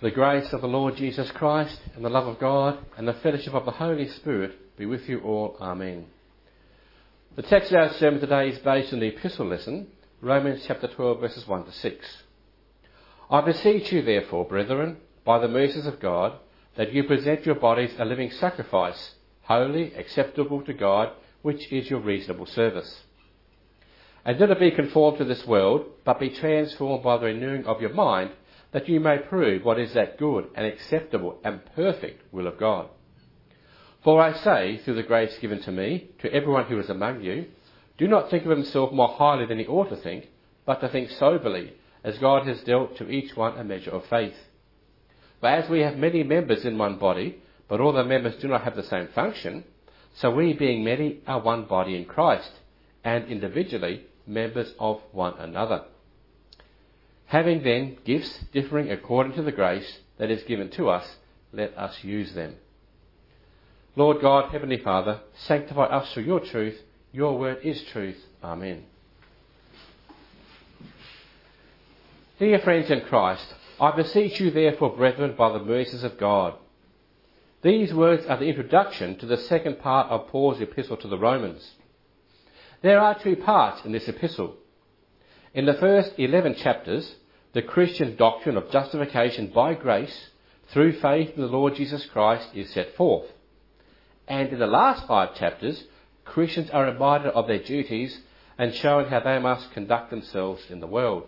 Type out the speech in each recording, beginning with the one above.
The grace of the Lord Jesus Christ and the love of God and the fellowship of the Holy Spirit be with you all. Amen. The text of our sermon today is based on the epistle lesson, Romans chapter 12 verses 1 to 6. I beseech you therefore, brethren, by the mercies of God, that you present your bodies a living sacrifice, holy, acceptable to God, which is your reasonable service. And do not be conformed to this world, but be transformed by the renewing of your mind, that you may prove what is that good and acceptable and perfect will of God. For I say, through the grace given to me, to everyone who is among you, do not think of himself more highly than he ought to think, but to think soberly, as God has dealt to each one a measure of faith. For as we have many members in one body, but all the members do not have the same function, so we, being many, are one body in Christ, and individually members of one another. Having then gifts differing according to the grace that is given to us, let us use them. Lord God, Heavenly Father, sanctify us through your truth. Your word is truth. Amen. Dear friends in Christ, I beseech you therefore, brethren, by the mercies of God. These words are the introduction to the second part of Paul's epistle to the Romans. There are two parts in this epistle. In the first 11 chapters, the Christian doctrine of justification by grace through faith in the Lord Jesus Christ is set forth. And in the last 5 chapters, Christians are reminded of their duties and shown how they must conduct themselves in the world.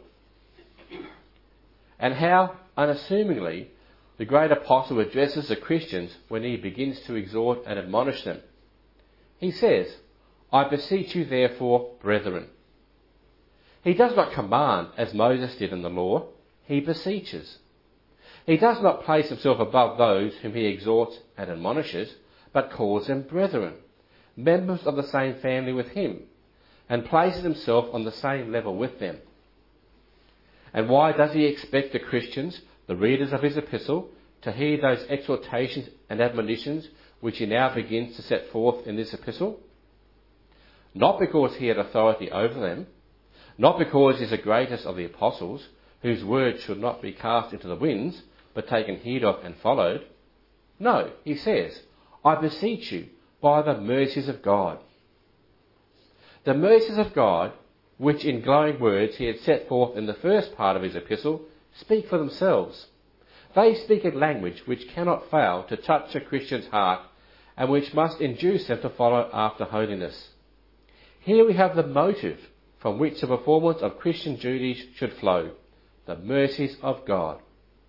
And how, unassumingly, the great apostle addresses the Christians when he begins to exhort and admonish them. He says, I beseech you therefore, brethren. He does not command as Moses did in the law, he beseeches. He does not place himself above those whom he exhorts and admonishes, but calls them brethren, members of the same family with him, and places himself on the same level with them. And why does he expect the Christians, the readers of his epistle, to heed those exhortations and admonitions which he now begins to set forth in this epistle? Not because he had authority over them, not because he is the greatest of the apostles, whose word should not be cast into the winds, but taken heed of and followed. No, he says, I beseech you by the mercies of God. The mercies of God, which in glowing words he had set forth in the first part of his epistle, speak for themselves. They speak in language which cannot fail to touch a Christian's heart, and which must induce them to follow after holiness. Here we have the motive from which the performance of Christian duties should flow, the mercies of God.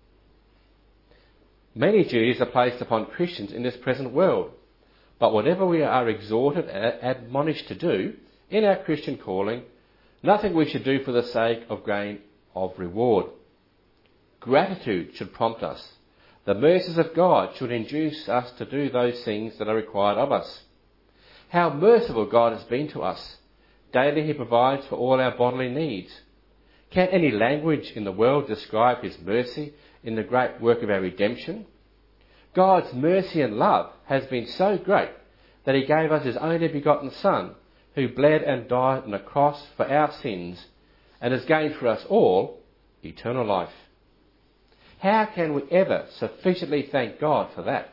Many duties are placed upon Christians in this present world, but whatever we are exhorted and admonished to do in our Christian calling, nothing we should do for the sake of gain of reward. Gratitude should prompt us. The mercies of God should induce us to do those things that are required of us. How merciful God has been to us. Daily he provides for all our bodily needs. Can any language in the world describe his mercy in the great work of our redemption? God's mercy and love has been so great that he gave us his only begotten Son, who bled and died on a cross for our sins, and has gained for us all eternal life. How can we ever sufficiently thank God for that?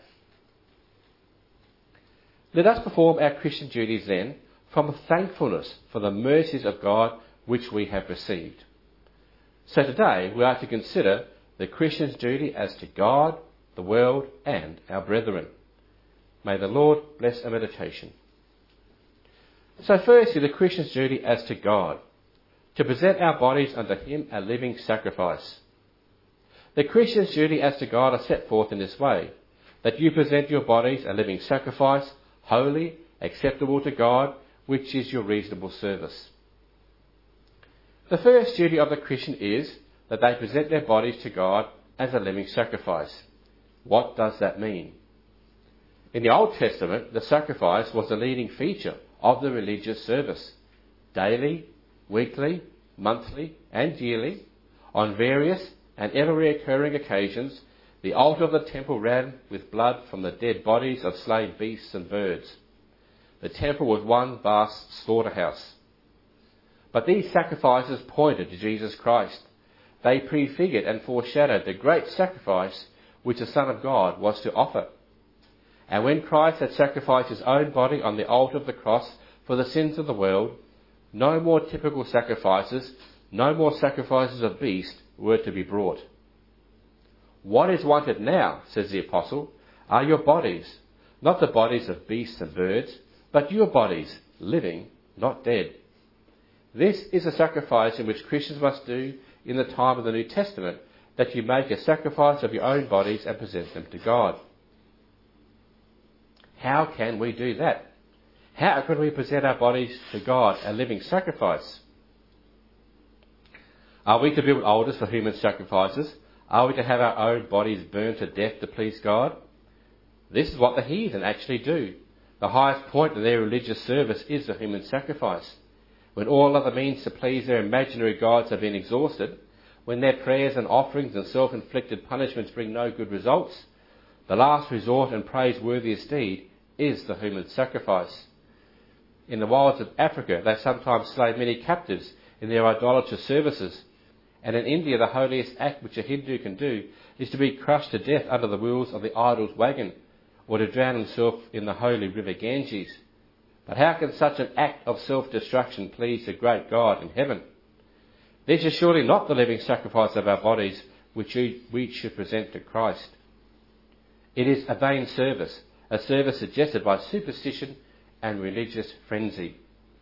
Let us perform our Christian duties then from thankfulness for the mercies of God which we have received. So today we are to consider the Christian's duty as to God, the world, and our brethren. May the Lord bless our meditation. So firstly, the Christian's duty as to God, to present our bodies unto him a living sacrifice. The Christian's duty as to God are set forth in this way, that you present your bodies a living sacrifice, holy, acceptable to God, which is your reasonable service. The first duty of the Christian is that they present their bodies to God as a living sacrifice. What does that mean? In the Old Testament, the sacrifice was the leading feature of the religious service. Daily, weekly, monthly and yearly, on various and ever-recurring occasions, the altar of the temple ran with blood from the dead bodies of slain beasts and birds. The temple was one vast slaughterhouse. But these sacrifices pointed to Jesus Christ. They prefigured and foreshadowed the great sacrifice which the Son of God was to offer. And when Christ had sacrificed his own body on the altar of the cross for the sins of the world, no more typical sacrifices, no more sacrifices of beasts were to be brought. What is wanted now, says the apostle, are your bodies, not the bodies of beasts and birds, but your bodies, living, not dead. This is a sacrifice in which Christians must do in the time of the New Testament, that you make a sacrifice of your own bodies and present them to God. How can we do that? How can we present our bodies to God, a living sacrifice? Are we to build altars for human sacrifices? Are we to have our own bodies burned to death to please God? This is what the heathen actually do. The highest point of their religious service is the human sacrifice. When all other means to please their imaginary gods have been exhausted, when their prayers and offerings and self-inflicted punishments bring no good results, the last resort and praiseworthiest deed is the human sacrifice. In the wilds of Africa, they sometimes slay many captives in their idolatrous services, and in India the holiest act which a Hindu can do is to be crushed to death under the wheels of the idol's wagon, or to drown himself in the holy river Ganges. But how can such an act of self-destruction please the great God in heaven? This is surely not the living sacrifice of our bodies which we should present to Christ. It is a vain service, a service suggested by superstition and religious frenzy.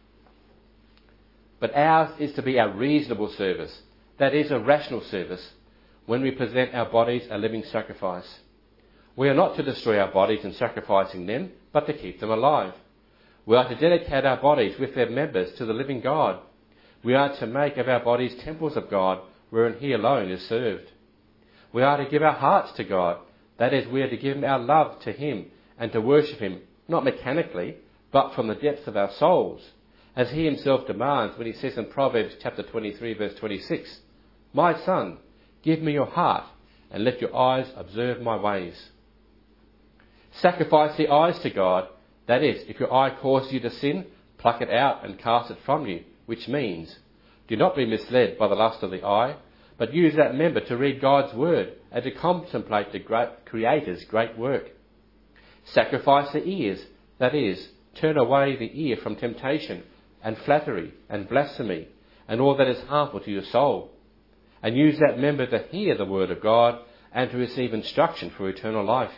But ours is to be a reasonable service, that is, a rational service, when we present our bodies a living sacrifice. We are not to destroy our bodies in sacrificing them, but to keep them alive. We are to dedicate our bodies with their members to the living God. We are to make of our bodies temples of God, wherein He alone is served. We are to give our hearts to God, that is, we are to give our love to Him and to worship Him, not mechanically, but from the depths of our souls, as He Himself demands when He says in Proverbs chapter 23 verse 26, "My son, give me your heart, and let your eyes observe my ways." Sacrifice the eyes to God. That is, if your eye causes you to sin, pluck it out and cast it from you, which means, do not be misled by the lust of the eye, but use that member to read God's word and to contemplate the great Creator's great work. Sacrifice the ears. That is, turn away the ear from temptation and flattery and blasphemy and all that is harmful to your soul, and use that member to hear the word of God and to receive instruction for eternal life.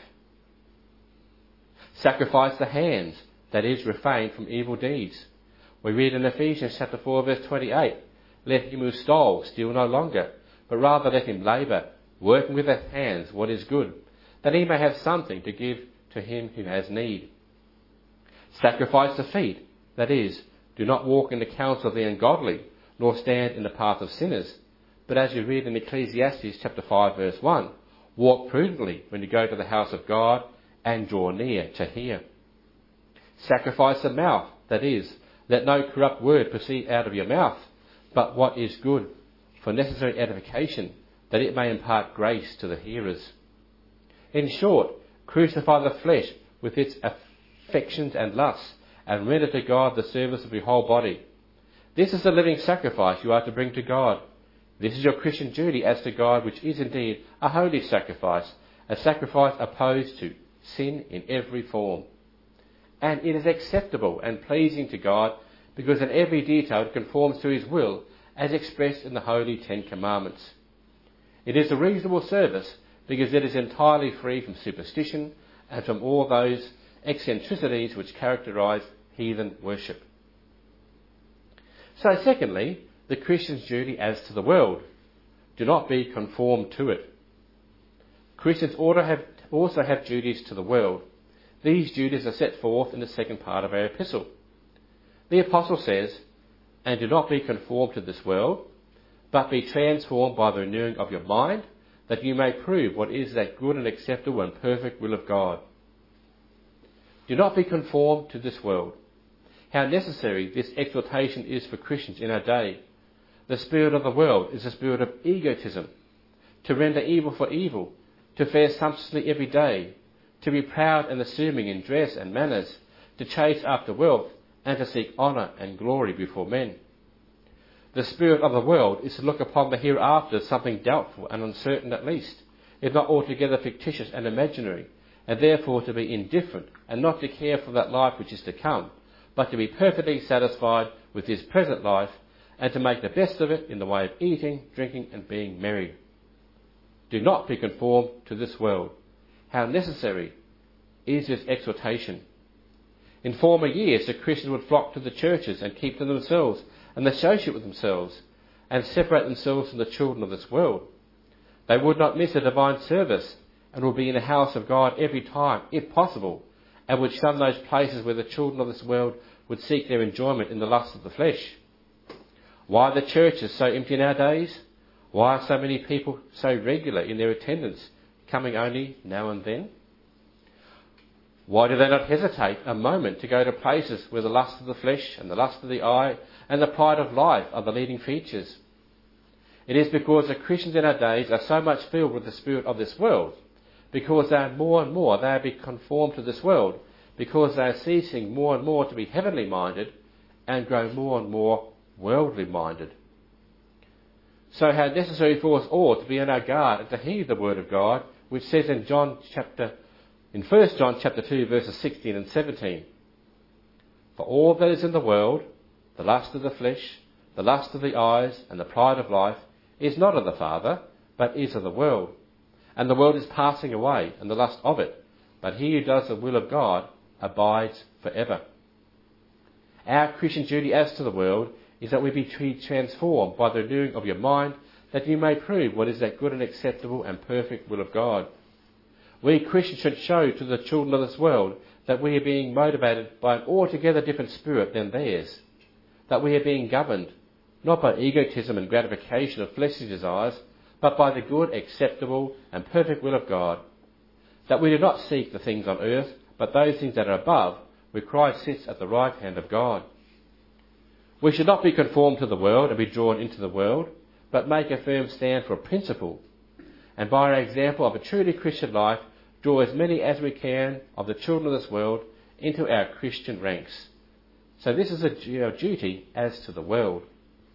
Sacrifice the hands, that is, refrain from evil deeds. We read in Ephesians chapter 4 verse 28, "Let him who stole steal no longer, but rather let him labour, working with his hands what is good, that he may have something to give to him who has need." Sacrifice the feet, that is, do not walk in the counsel of the ungodly, nor stand in the path of sinners, but as you read in Ecclesiastes chapter 5 verse 1, walk prudently when you go to the house of God and draw near to hear. Sacrifice the mouth, that is, let no corrupt word proceed out of your mouth, but what is good, for necessary edification, that it may impart grace to the hearers. In short, crucify the flesh with its affections and lusts, and render to God the service of your whole body. This is the living sacrifice you are to bring to God. This is your Christian duty as to God, which is indeed a holy sacrifice, a sacrifice opposed to sin in every form. And it is acceptable and pleasing to God because in every detail it conforms to His will as expressed in the Holy 10 Commandments. It is a reasonable service because it is entirely free from superstition and from all those eccentricities which characterise heathen worship. So secondly, the Christian's duty as to the world. Do not be conformed to it. Christians also have duties to the world. These duties are set forth in the second part of our epistle. The apostle says, "And do not be conformed to this world, but be transformed by the renewing of your mind, that you may prove what is that good and acceptable and perfect will of God." Do not be conformed to this world. How necessary this exhortation is for Christians in our day. The spirit of the world is a spirit of egotism, to render evil for evil, to fare sumptuously every day, to be proud and assuming in dress and manners, to chase after wealth, and to seek honour and glory before men. The spirit of the world is to look upon the hereafter as something doubtful and uncertain at least, if not altogether fictitious and imaginary, and therefore to be indifferent and not to care for that life which is to come, but to be perfectly satisfied with this present life and to make the best of it in the way of eating, drinking and being merry. Do not be conformed to this world. How necessary is this exhortation? In former years, the Christians would flock to the churches and keep to themselves and associate with themselves and separate themselves from the children of this world. They would not miss a divine service and would be in the house of God every time, if possible, and would shun those places where the children of this world would seek their enjoyment in the lust of the flesh. Why are the churches so empty nowadays? Why are so many people so regular in their attendance, coming only now and then? Why do they not hesitate a moment to go to places where the lust of the flesh and the lust of the eye and the pride of life are the leading features? It is because the Christians in our days are so much filled with the spirit of this world, because they are more and more, they are being conformed to this world, because they are ceasing more and more to be heavenly minded and grow more and more worldly minded. So how necessary for us all to be on our guard and to heed the word of God, which says in 1 John chapter 2 verses 16 and 17, "For all that is in the world, the lust of the flesh, the lust of the eyes and the pride of life, is not of the Father, but is of the world. And the world is passing away, and the lust of it, but he who does the will of God abides forever." Our Christian duty as to the world is that we be transformed by the renewing of your mind, that you may prove what is that good and acceptable and perfect will of God. We Christians should show to the children of this world that we are being motivated by an altogether different spirit than theirs, that we are being governed not by egotism and gratification of fleshly desires, but by the good, acceptable and perfect will of God, that we do not seek the things on earth, but those things that are above, where Christ sits at the right hand of God. We should not be conformed to the world and be drawn into the world, but make a firm stand for a principle, and by our example of a truly Christian life, draw as many as we can of the children of this world into our Christian ranks. So this is our duty as to the world.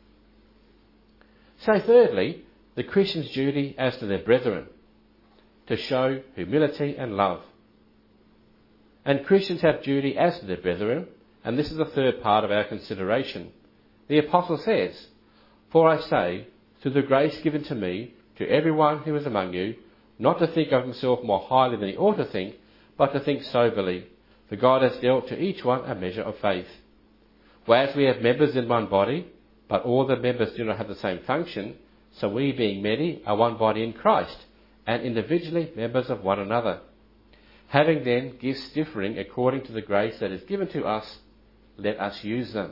So thirdly, the Christian's duty as to their brethren, to show humility and love. And Christians have duty as to their brethren, and this is the third part of our consideration. The Apostle says, "For I say, through the grace given to me, to everyone who is among you, not to think of himself more highly than he ought to think, but to think soberly, for God has dealt to each one a measure of faith. For as we have members in one body, but all the members do not have the same function, so we, being many, are one body in Christ, and individually members of one another. Having then gifts differing according to the grace that is given to us, let us use them."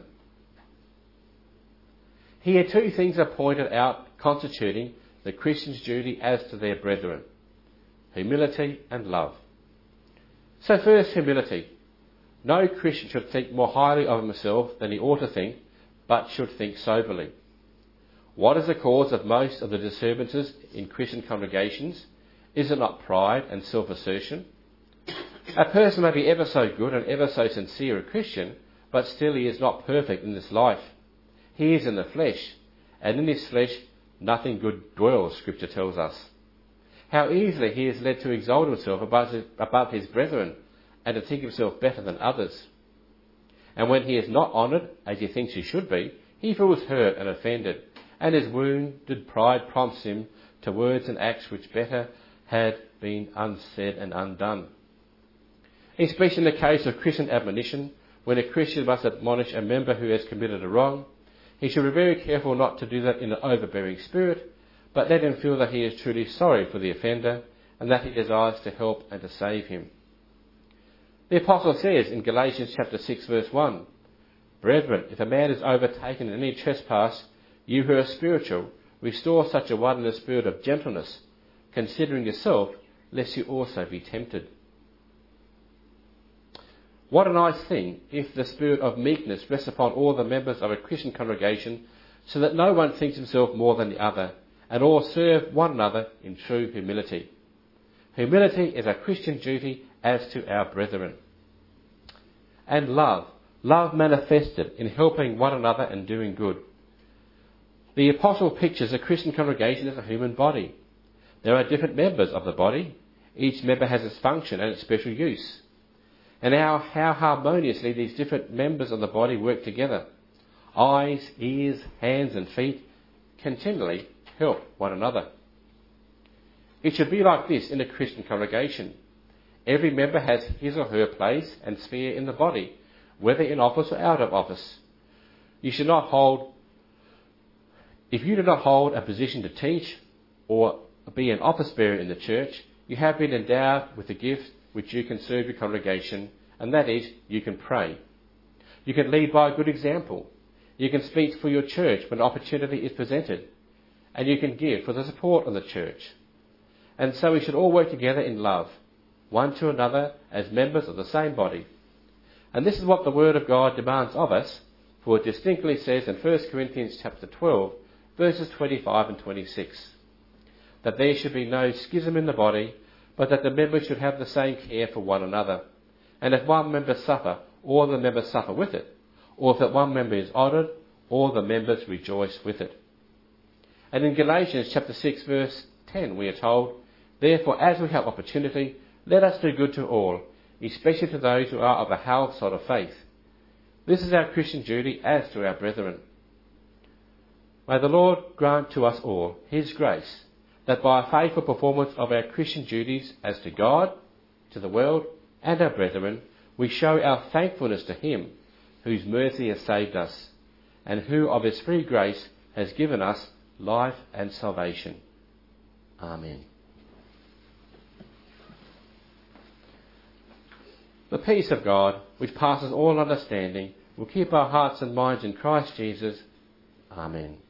Here two things are pointed out constituting the Christian's duty as to their brethren: humility and love. So first, humility. No Christian should think more highly of himself than he ought to think, but should think soberly. What is the cause of most of the disturbances in Christian congregations? Is it not pride and self-assertion? A person may be ever so good and ever so sincere a Christian, but still he is not perfect in this life. He is in the flesh, and in his flesh nothing good dwells, Scripture tells us. How easily he is led to exalt himself above his brethren, and to think himself better than others. And when he is not honoured as he thinks he should be, he feels hurt and offended, and his wounded pride prompts him to words and acts which better had been unsaid and undone. Especially in the case of Christian admonition, when a Christian must admonish a member who has committed a wrong, he should be very careful not to do that in an overbearing spirit, but let him feel that he is truly sorry for the offender and that he desires to help and to save him. The Apostle says in Galatians chapter 6 verse 1, "Brethren, if a man is overtaken in any trespass, you who are spiritual, restore such a one in a spirit of gentleness, considering yourself, lest you also be tempted." What a nice thing if the spirit of meekness rests upon all the members of a Christian congregation, so that no one thinks himself more than the other, and all serve one another in true humility. Humility is a Christian duty as to our brethren. And love manifested in helping one another and doing good. The apostle pictures a Christian congregation as a human body. There are different members of the body. Each member has its function and its special use. And how harmoniously these different members of the body work together. Eyes, ears, hands and feet continually help one another. It should be like this in a Christian congregation. Every member has his or her place and sphere in the body, whether in office or out of office. If you do not hold a position to teach or be an office bearer in the church, you have been endowed with a gift which you can serve your congregation, and that is, you can pray. You can lead by a good example. You can speak for your church when opportunity is presented, and you can give for the support of the church. And so we should all work together in love, one to another as members of the same body. And this is what the Word of God demands of us, for it distinctly says in 1 Corinthians chapter 12, verses 25 and 26, that there should be no schism in the body, but that the members should have the same care for one another. And if one member suffer, all the members suffer with it. Or if that one member is honoured, all the members rejoice with it. And in Galatians chapter 6 verse 10 we are told, therefore as we have opportunity, let us do good to all, especially to those who are of a household of faith. This is our Christian duty as to our brethren. May the Lord grant to us all His grace, that by a faithful performance of our Christian duties as to God, to the world and our brethren, we show our thankfulness to Him, whose mercy has saved us, and who of His free grace has given us life and salvation. Amen. The peace of God, which passes all understanding, will keep our hearts and minds in Christ Jesus. Amen.